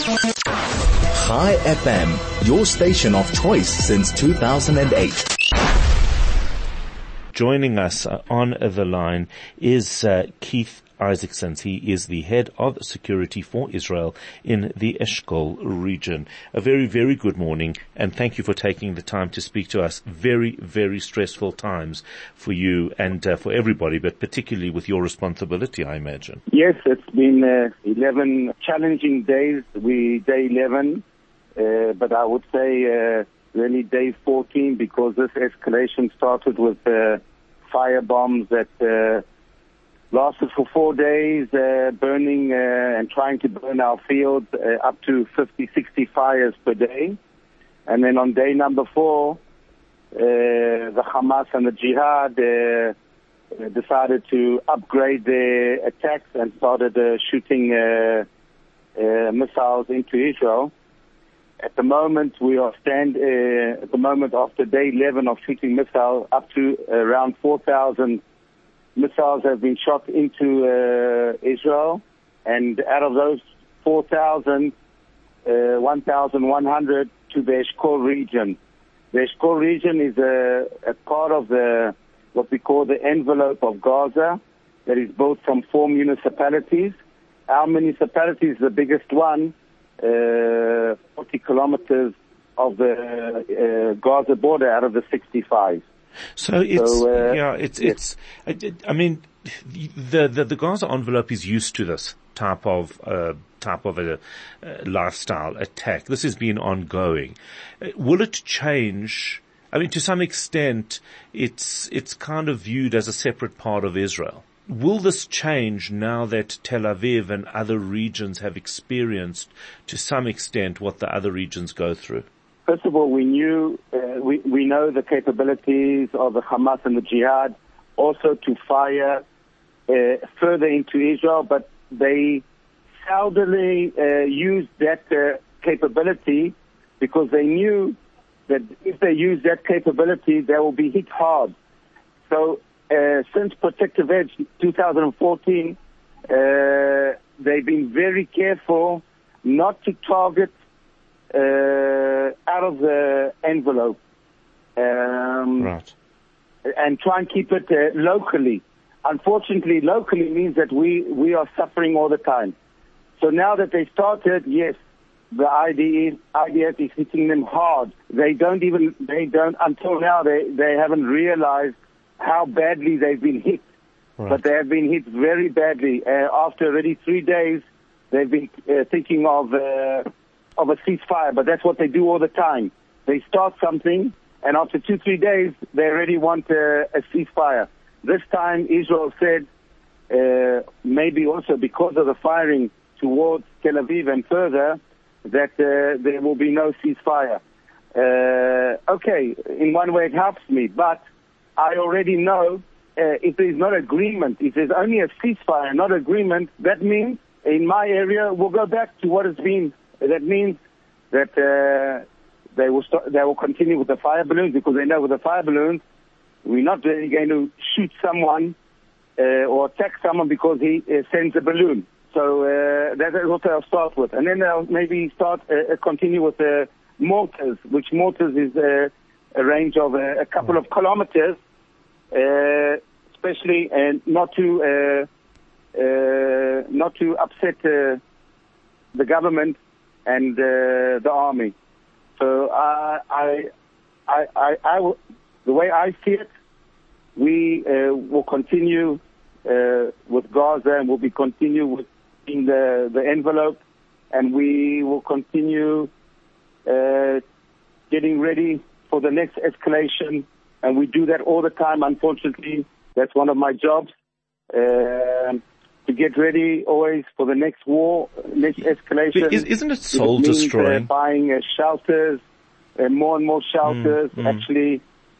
Chai FM, your station of choice since 2008. Joining us on the line is Keith Isaacson. He is the head of security for Israel in the Eshkol region. A very, very good morning, and thank you for taking the time to speak to us. Very, very stressful times for you and for everybody, but particularly with your responsibility, I imagine. Yes, it's been 11 challenging days. Day 11, but I would say really day 14, because this escalation started with fire bombs that lasted for 4 days, burning and trying to burn our fields, up to 50, 60 fires per day. And then on day number 4, the Hamas and the Jihad decided to upgrade their attacks and started shooting missiles into Israel. At the moment, we are after day 11 of shooting missiles, up to around 4,000 missiles have been shot into Israel, and out of those 4,000, 1,100 to the Eshkol region. The Eshkol region is a part of what we call the envelope of Gaza, that is built from 4 municipalities. Our municipality is the biggest one, 40 kilometers of the Gaza border out of the 65. So I mean, the Gaza envelope is used to this type of a lifestyle attack. This has been ongoing. Will it change? I mean, to some extent, it's kind of viewed as a separate part of Israel. Will this change now that Tel Aviv and other regions have experienced, to some extent, what the other regions go through? First of all, we know the capabilities of the Hamas and the Jihad also to fire further into Israel, but they seldomly used that capability because they knew that if they use that capability, they will be hit hard. So since Protective Edge 2014, they've been very careful not to target out of the envelope, right, and try and keep it locally. Unfortunately, locally means that we are suffering all the time. So now that they started, yes, the IDF is hitting them hard. They don't until now they haven't realized how badly they've been hit. Right. But they have been hit very badly. After already 3 days, they've been thinking of a ceasefire, but that's what they do all the time. They start something, and after 2-3 days, they already want a ceasefire. This time, Israel said, maybe also because of the firing towards Tel Aviv and further, that there will be no ceasefire. Okay, in one way it helps me, but I already know if there is not agreement, if there's only a ceasefire, not agreement, that means in my area we'll go back to what has been. That means that they will continue with the fire balloons, because they know with the fire balloons we're not really going to shoot someone or attack someone because he sends a balloon. So that is what they'll start with, and then they'll maybe continue with the mortars, which mortars is a range of a couple of kilometers, especially not to upset the government and the army. So the way I see it, we will continue with Gaza, and we'll continue with the envelope, and we will continue getting ready for the next escalation. And we do that all the time. Unfortunately, that's one of my jobs. To get ready always for the next war, next escalation. Isn't it soul destroying? Buying shelters, more and more shelters. Actually,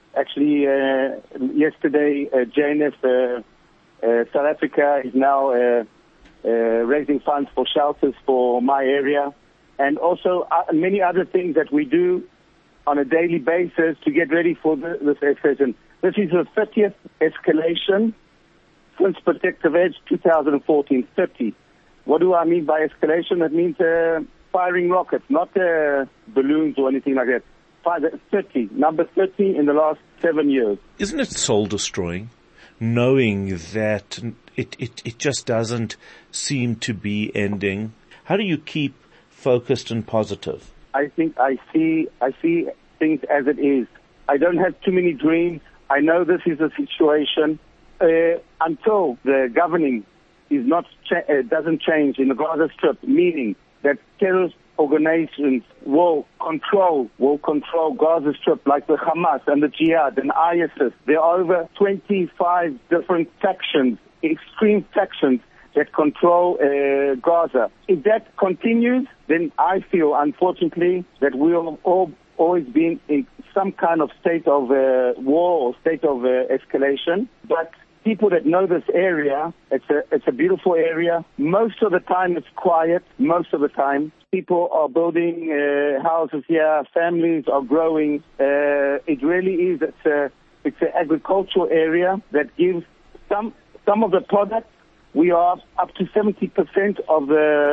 yesterday, JNF South Africa is now raising funds for shelters for my area, and also many other things that we do on a daily basis to get ready for this escalation. This is the 30th escalation since Protective Edge 2014, 30. What do I mean by escalation? That means firing rockets, not balloons or anything like that. 30, number 30 in the last 7 years. Isn't it soul destroying, knowing that it just doesn't seem to be ending? How do you keep focused and positive? I think I see things as it is. I don't have too many dreams. I know this is a situation until the governing is not doesn't change in the Gaza Strip, meaning that terrorist organizations will control Gaza Strip, like the Hamas and the Jihad and ISIS. There are over 25 different factions, extreme factions, that control Gaza. If that continues, then I feel, unfortunately, that we'll always be in some kind of state of war or state of escalation. But people that know this area, it's a beautiful area. Most of the time it's quiet. Most of the time people are building houses here. Families are growing. It really is. It's an agricultural area that gives some of the products. We are up to 70% of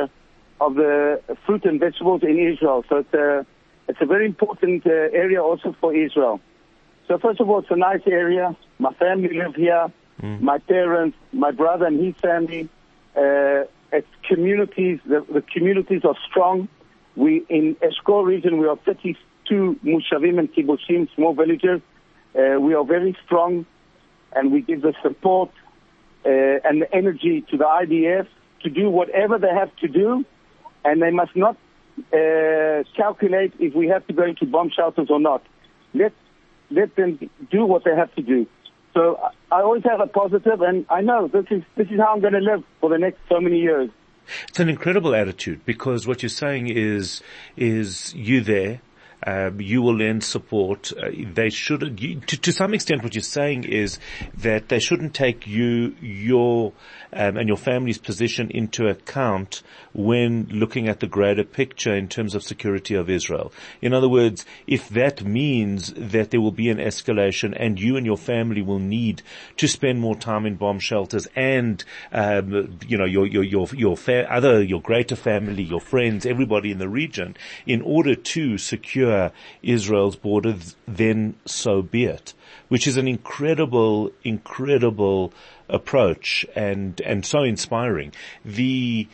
the fruit and vegetables in Israel. So it's a very important area also for Israel. So first of all, it's a nice area. My family live here. My parents, my brother and his family. It's communities. The communities are strong. We in Eshkol region, we are 32 Mushavim and Kibbutzim, small villages. We are very strong, and we give the support and the energy to the IDF to do whatever they have to do, and they must not calculate if we have to go into bomb shelters or not. Let them do what they have to do. So I always have a positive, and I know this is how I'm going to live for the next so many years. It's an incredible attitude, because what you're saying is you there. You will lend support. They should, to some extent, what you're saying is that they shouldn't take your and your family's position into account when looking at the greater picture in terms of security of Israel. In other words, if that means that there will be an escalation and you and your family will need to spend more time in bomb shelters, and your greater family, your friends, everybody in the region, in order to secure Israel's border, then so be it. Which is an incredible approach and so inspiring. Do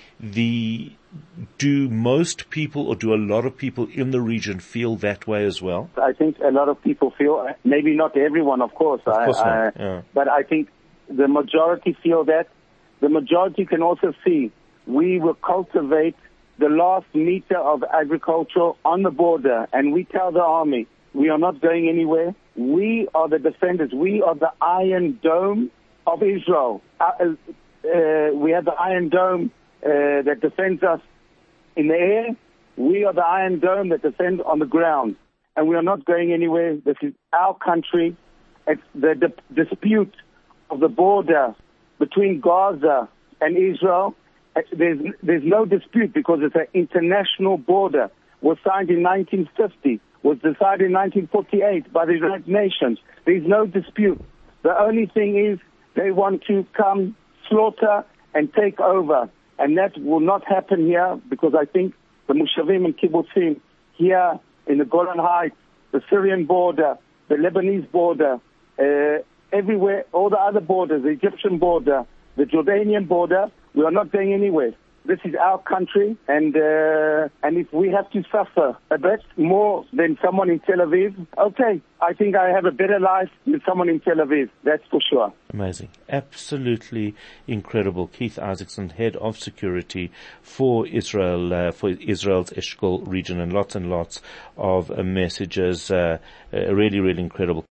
most people, or do a lot of people in the region feel that way as well? I think a lot of people feel, maybe not everyone, of course. Yeah. But I think the majority feel that. The majority can also see we will cultivate the last meter of agriculture on the border, and we tell the army, we are not going anywhere. We are the defenders. We are the Iron Dome of Israel. We have the Iron Dome that defends us in the air. We are the Iron Dome that defends on the ground. And we are not going anywhere. This is our country. It's the dispute of the border between Gaza and Israel. There's no dispute, because it's an international border. Was signed in 1950. Was decided in 1948 by the United Nations. There's no dispute. The only thing is they want to come, slaughter, and take over. And that will not happen here, because I think the Mushavim and Kibbutzim here in the Golan Heights, the Syrian border, the Lebanese border, everywhere, all the other borders, the Egyptian border, the Jordanian border, we are not going anywhere. This is our country, and if we have to suffer a bit more than someone in Tel Aviv, okay, I think I have a better life than someone in Tel Aviv, that's for sure. Amazing. Absolutely incredible. Keith Isaacson, Head of Security for Israel, for Israel's Eshkol region, and lots of messages. Really, really incredible.